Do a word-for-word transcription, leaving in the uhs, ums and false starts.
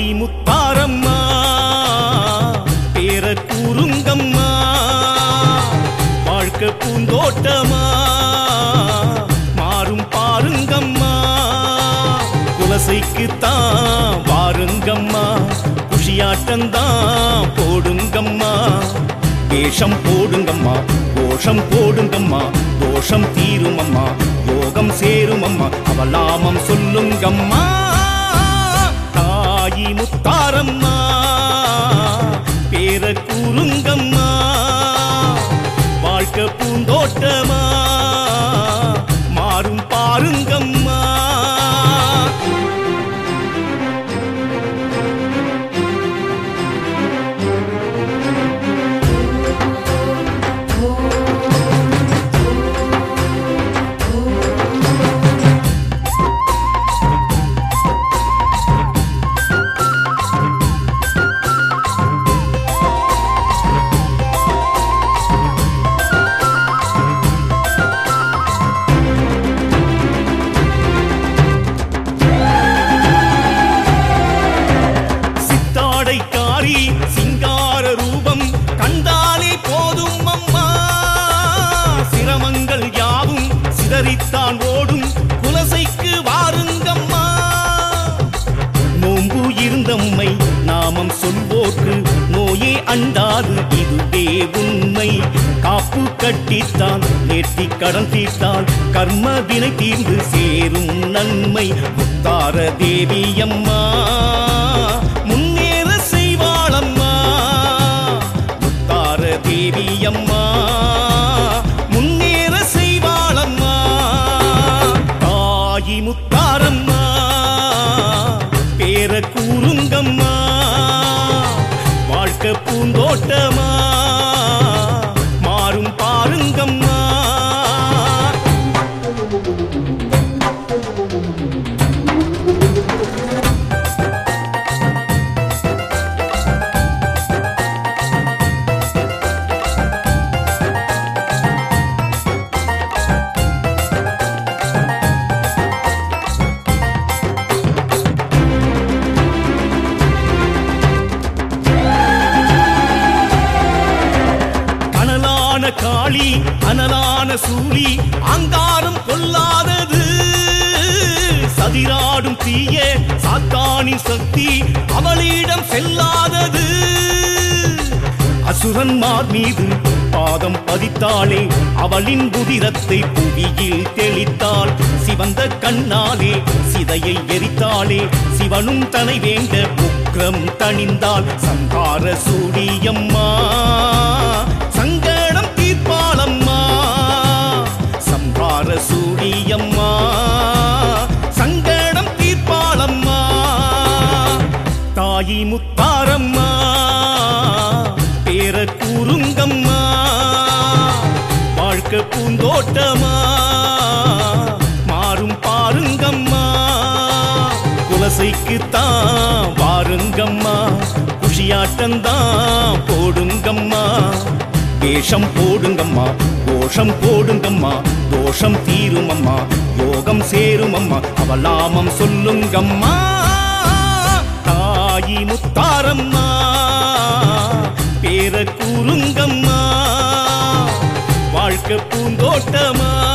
தாயி முத்தாரம்மா பேர கூறுங்கம்மா வாழ்க்கை பூந்தோட்டமா மாறும் பாருங்கம்மா குலசைக்குத்தான் வாருங்கம்மா குஷியாட்டந்தான் போடுங்கம்மா வேஷம் போடுங்கம்மா கோஷம் போடுங்கம்மா தோஷம் தீருமம்மா யோகம் சேருமம்மா அவலாமம் சொல்லுங்கம்மா தாயி முத்தாரம்மா பேர கூறுங்கம்மா வாழ்க்கை பூந்தோட்டமா மாறும் பாருங்கம்மா சிங்கார ரூபம் கண்டாலே போதும் அம்மா சிரமங்கள் யாவும் சிதறித்தான் ஓடும் குலசைக்கு வாருங்கம்மா நோம்பு இருந்தம்மை நாமம் சொல்வோர்க்கு நோயே அண்டாது இதுவே உண்மை காப்பு கட்டித்தான் நேர்த்தி கடன் தீர்த்தால் கர்ம வினை தீர்ந்து சேரும் நன்மை முத்தார தேவியம்மா முன்னேற செய்வாளம்மா முத்தார தேவியம்மா முன்னேற செய்வாளம்மா தாயி முத்தாரம்மா பேர கூறுங்கம்மா வாழ்க்கை பூந்தோட்டமா மாறும் பாருங்கம்மா காளி அனலான சூழி அங்காரம் கொல்லாதது சதிராடும் தீய சாத்தானின் சக்தி அவளிடம் செல்லாதது அசுரன்மார் மீது பாதம் பதித்தாளே அவளின் புதிரத்தை புவியில் தெளித்தாள் சிவந்த கண்ணாலே சிதையை எரித்தாளே சிவனும் தனை வேண்ட உக்ரம் தணிந்தாள் சங்கார சூடியம்மா சங்கடம் தீர்ப்பாளம்மா சம்ஹார சூடியம்மா சங்கடம் தீர்ப்பாளம்மா தாயி முத்தாரம்மா பேர கூறுங்கம்மா வாழ்க்கை பூந்தோட்டமா மாறும் பாருங்கம்மா குலசைக்குத்தான் வாருங்கம்மா குஷியாட்டந்தான் போடுங்கம்மா வேஷம் போடுங்கம்மா கோஷம் போடுங்கம்மா தோஷம் தீருமம்மா யோகம் சேருமம்மா அவலாமம் சொல்லுங்கம்மா தாயி முத்தாரம்மா பேர கூறுங்கம்மா வாழ்க்கை பூந்தோட்டமா